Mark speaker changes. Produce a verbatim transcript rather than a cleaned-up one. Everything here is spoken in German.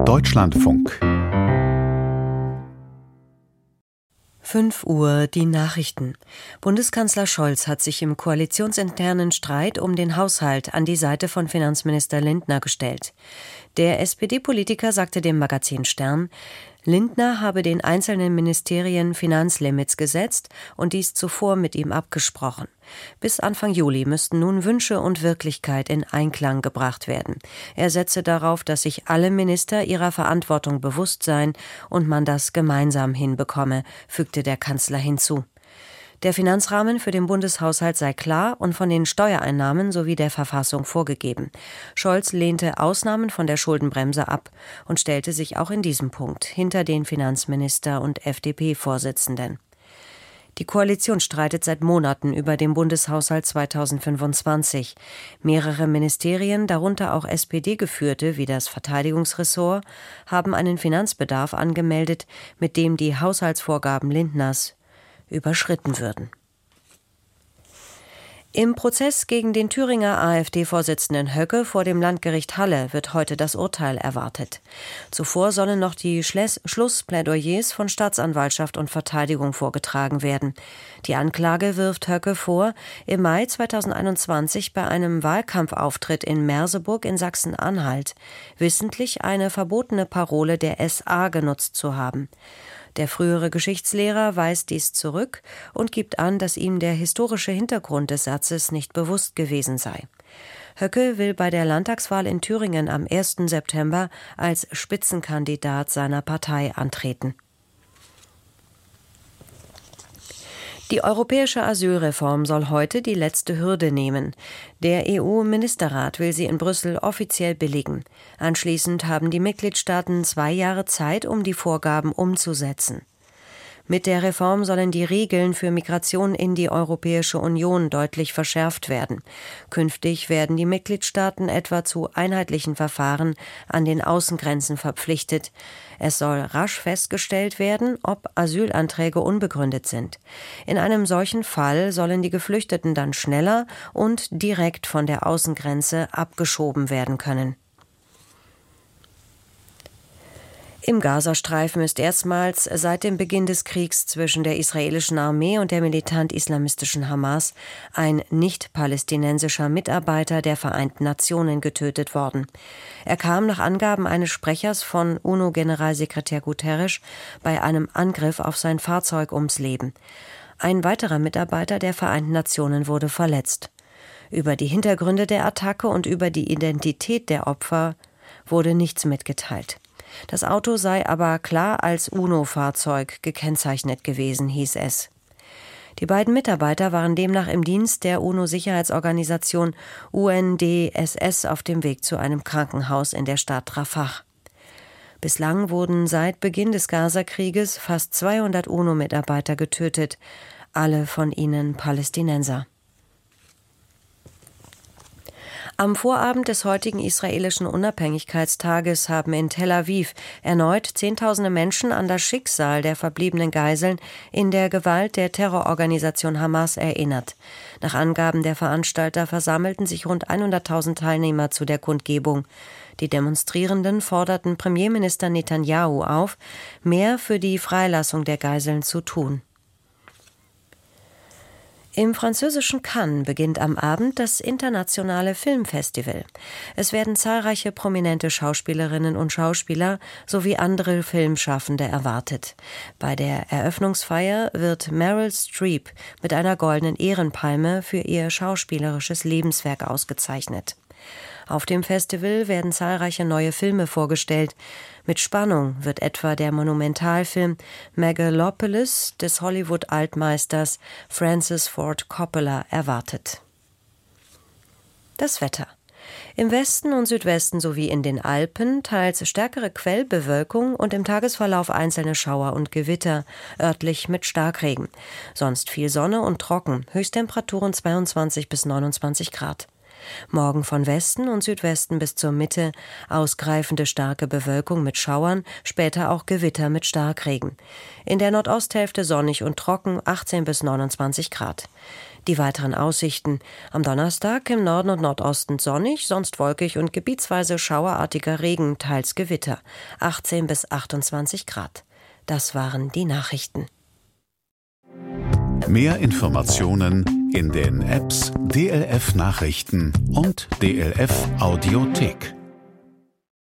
Speaker 1: Deutschlandfunk.
Speaker 2: fünf Uhr, die Nachrichten. Bundeskanzler Scholz hat sich im koalitionsinternen Streit um den Haushalt an die Seite von Finanzminister Lindner gestellt. Der S P D-Politiker sagte dem Magazin Stern, Lindner habe den einzelnen Ministerien Finanzlimits gesetzt und dies zuvor mit ihm abgesprochen. Bis Anfang Juli müssten nun Wünsche und Wirklichkeit in Einklang gebracht werden. Er setze darauf, dass sich alle Minister ihrer Verantwortung bewusst seien und man das gemeinsam hinbekomme, fügte der Kanzler hinzu. Der Finanzrahmen für den Bundeshaushalt sei klar und von den Steuereinnahmen sowie der Verfassung vorgegeben. Scholz lehnte Ausnahmen von der Schuldenbremse ab und stellte sich auch in diesem Punkt hinter den Finanzminister und F D P-Vorsitzenden. Die Koalition streitet seit Monaten über den Bundeshaushalt zweitausendfünfundzwanzig. Mehrere Ministerien, darunter auch S P D-geführte wie das Verteidigungsressort, haben einen Finanzbedarf angemeldet, mit dem die Haushaltsvorgaben Lindners überschritten würden. Im Prozess gegen den Thüringer AfD-Vorsitzenden Höcke vor dem Landgericht Halle wird heute das Urteil erwartet. Zuvor sollen noch die Schles- Schlussplädoyers von Staatsanwaltschaft und Verteidigung vorgetragen werden. Die Anklage wirft Höcke vor, im Mai zweitausendeinundzwanzig bei einem Wahlkampfauftritt in Merseburg in Sachsen-Anhalt wissentlich eine verbotene Parole der S A genutzt zu haben. Der frühere Geschichtslehrer weist dies zurück und gibt an, dass ihm der historische Hintergrund des Satzes nicht bewusst gewesen sei. Höcke will bei der Landtagswahl in Thüringen am ersten September als Spitzenkandidat seiner Partei antreten. Die europäische Asylreform soll heute die letzte Hürde nehmen. Der E U-Ministerrat will sie in Brüssel offiziell billigen. Anschließend haben die Mitgliedstaaten zwei Jahre Zeit, um die Vorgaben umzusetzen. Mit der Reform sollen die Regeln für Migration in die Europäische Union deutlich verschärft werden. Künftig werden die Mitgliedstaaten etwa zu einheitlichen Verfahren an den Außengrenzen verpflichtet. Es soll rasch festgestellt werden, ob Asylanträge unbegründet sind. In einem solchen Fall sollen die Geflüchteten dann schneller und direkt von der Außengrenze abgeschoben werden können. Im Gazastreifen ist erstmals seit dem Beginn des Kriegs zwischen der israelischen Armee und der militant-islamistischen Hamas ein nicht-palästinensischer Mitarbeiter der Vereinten Nationen getötet worden. Er kam nach Angaben eines Sprechers von UNO-Generalsekretär Guterres bei einem Angriff auf sein Fahrzeug ums Leben. Ein weiterer Mitarbeiter der Vereinten Nationen wurde verletzt. Über die Hintergründe der Attacke und über die Identität der Opfer wurde nichts mitgeteilt. Das Auto sei aber klar als UNO-Fahrzeug gekennzeichnet gewesen, hieß es. Die beiden Mitarbeiter waren demnach im Dienst der UNO-Sicherheitsorganisation U N D S S auf dem Weg zu einem Krankenhaus in der Stadt Rafah. Bislang wurden seit Beginn des Gazakrieges fast zweihundert UNO-Mitarbeiter getötet, alle von ihnen Palästinenser. Am Vorabend des heutigen israelischen Unabhängigkeitstages haben in Tel Aviv erneut Zehntausende Menschen an das Schicksal der verbliebenen Geiseln in der Gewalt der Terrororganisation Hamas erinnert. Nach Angaben der Veranstalter versammelten sich rund hunderttausend Teilnehmer zu der Kundgebung. Die Demonstrierenden forderten Premierminister Netanyahu auf, mehr für die Freilassung der Geiseln zu tun. Im französischen Cannes beginnt am Abend das internationale Filmfestival. Es werden zahlreiche prominente Schauspielerinnen und Schauspieler sowie andere Filmschaffende erwartet. Bei der Eröffnungsfeier wird Meryl Streep mit einer goldenen Ehrenpalme für ihr schauspielerisches Lebenswerk ausgezeichnet. Auf dem Festival werden zahlreiche neue Filme vorgestellt. Mit Spannung wird etwa der Monumentalfilm Megalopolis des Hollywood-Altmeisters Francis Ford Coppola erwartet. Das Wetter. Im Westen und Südwesten sowie in den Alpen teils stärkere Quellbewölkung und im Tagesverlauf einzelne Schauer und Gewitter, örtlich mit Starkregen. Sonst viel Sonne und trocken, Höchsttemperaturen zweiundzwanzig bis neunundzwanzig Grad. Morgen von Westen und Südwesten bis zur Mitte ausgreifende starke Bewölkung mit Schauern, später auch Gewitter mit Starkregen. In der Nordosthälfte sonnig und trocken, achtzehn bis neunundzwanzig Grad. Die weiteren Aussichten: am Donnerstag im Norden und Nordosten sonnig, sonst wolkig und gebietsweise schauerartiger Regen, teils Gewitter. achtzehn bis achtundzwanzig Grad. Das waren die Nachrichten.
Speaker 1: Mehr Informationen in den Apps D L F Nachrichten und D L F Audiothek.